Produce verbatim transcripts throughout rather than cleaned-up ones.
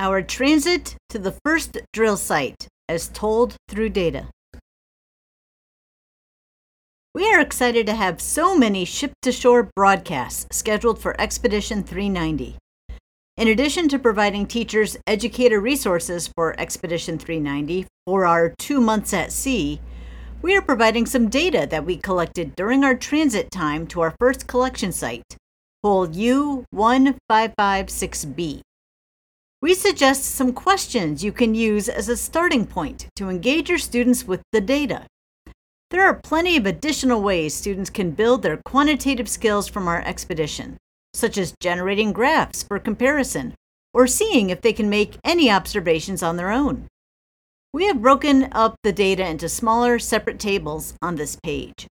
Our transit to the first drill site as told through data. We are excited to have so many ship-to-shore broadcasts scheduled for Expedition three ninety. In addition to providing teachers educator resources for Expedition three ninety for our two months at sea, we are providing some data that we collected during our transit time to our first collection site, hole U one five five six B. We suggest some questions you can use as a starting point to engage your students with the data. There are plenty of additional ways students can build their quantitative skills from our expedition, such as generating graphs for comparison or seeing if they can make any observations on their own. We have broken up the data into smaller, separate tables on this page.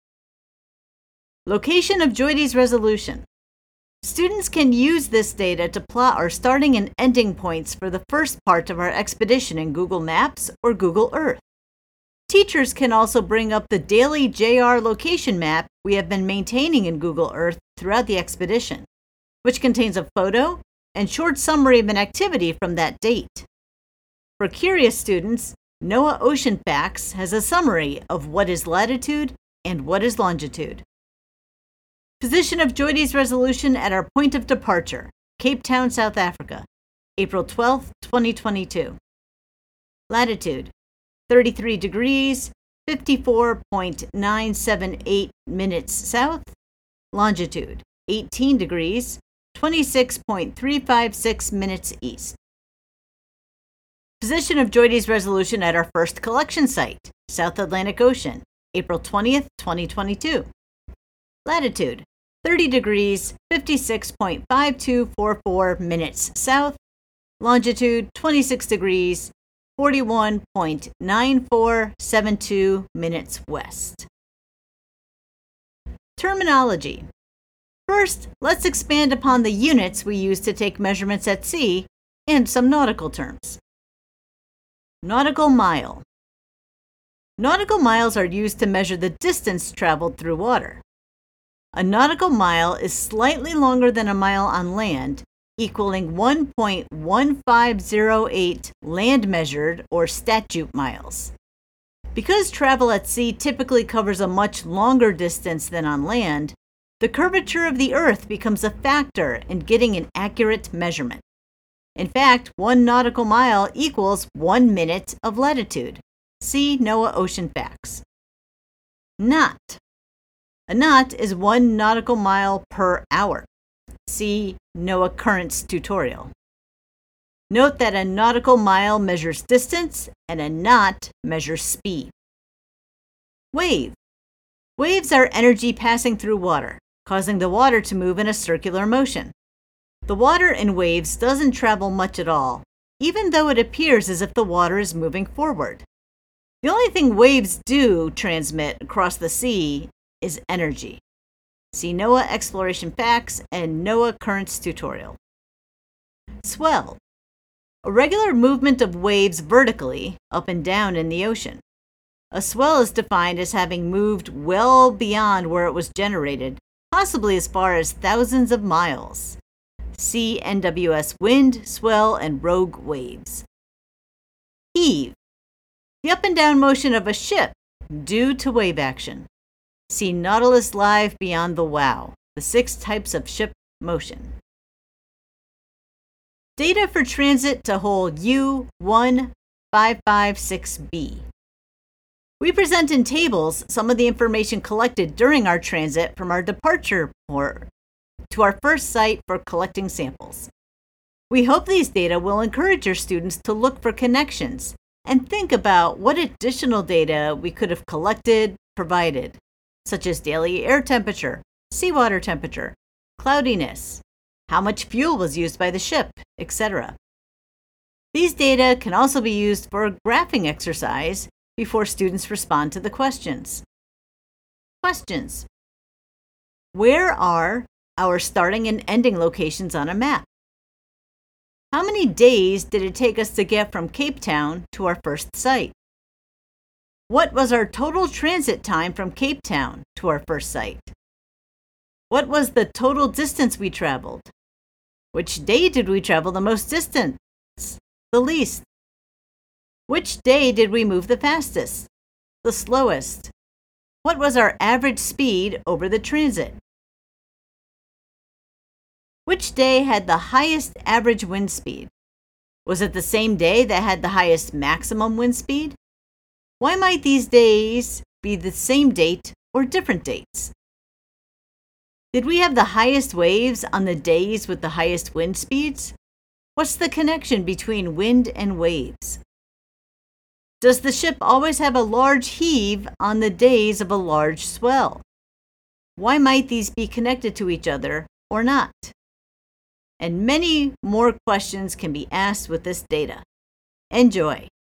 Location of JOIDES resolution. Students can use this data to plot our starting and ending points for the first part of our expedition in Google Maps or Google Earth. Teachers can also bring up the daily J R location map we have been maintaining in Google Earth throughout the expedition, which contains a photo and short summary of an activity from that date. For curious students, NOAA Ocean Facts has a summary of what is latitude and what is longitude. Position of JOIDES resolution at our point of departure, Cape Town, South Africa, April twelfth, twenty twenty-two. Latitude, thirty-three degrees, fifty-four point nine seven eight minutes south. Longitude, eighteen degrees, twenty-six point three five six minutes east. Position of JOIDES resolution at our first collection site, South Atlantic Ocean, April twentieth, twenty twenty-two. Latitude, thirty degrees, fifty-six point five two four four minutes south. Longitude, twenty-six degrees, forty-one point nine four seven two minutes west. Terminology. First, let's expand upon the units we use to take measurements at sea and some nautical terms. Nautical mile. Nautical miles are used to measure the distance traveled through water. A nautical mile is slightly longer than a mile on land, equaling one point one five zero eight land measured or statute miles. Because travel at sea typically covers a much longer distance than on land, the curvature of the Earth becomes a factor in getting an accurate measurement. In fact, one nautical mile equals one minute of latitude. See NOAA Ocean Facts. Knot. A knot is one nautical mile per hour. See NOAA Currents tutorial. Note that a nautical mile measures distance and a knot measures speed. Wave. Waves are energy passing through water, causing the water to move in a circular motion. The water in waves doesn't travel much at all, even though it appears as if the water is moving forward. The only thing waves do transmit across the sea is energy. See NOAA Exploration Facts and NOAA Currents tutorial. Swell. A regular movement of waves vertically, up and down in the ocean. A swell is defined as having moved well beyond where it was generated, possibly as far as thousands of miles. See N W S wind, swell, and rogue waves. Heave. The up and down motion of a ship due to wave action. See Nautilus Live Beyond the Wow, the six types of ship motion. Data for transit to hole U one five five six B. We present in tables some of the information collected during our transit from our departure port to our first site for collecting samples. We hope these data will encourage your students to look for connections and think about what additional data we could have collected, provided, such as daily air temperature, seawater temperature, cloudiness, how much fuel was used by the ship, et cetera. These data can also be used for a graphing exercise before students respond to the questions. Questions. Where are our starting and ending locations on a map? How many days did it take us to get from Cape Town to our first site? What was our total transit time from Cape Town to our first site? What was the total distance we traveled? Which day did we travel the most distant distance? The least. Which day did we move the fastest? The slowest. What was our average speed over the transit? Which day had the highest average wind speed? Was it the same day that had the highest maximum wind speed? Why might these days be the same date or different dates? Did we have the highest waves on the days with the highest wind speeds? What's the connection between wind and waves? Does the ship always have a large heave on the days of a large swell? Why might these be connected to each other or not? And many more questions can be asked with this data. Enjoy!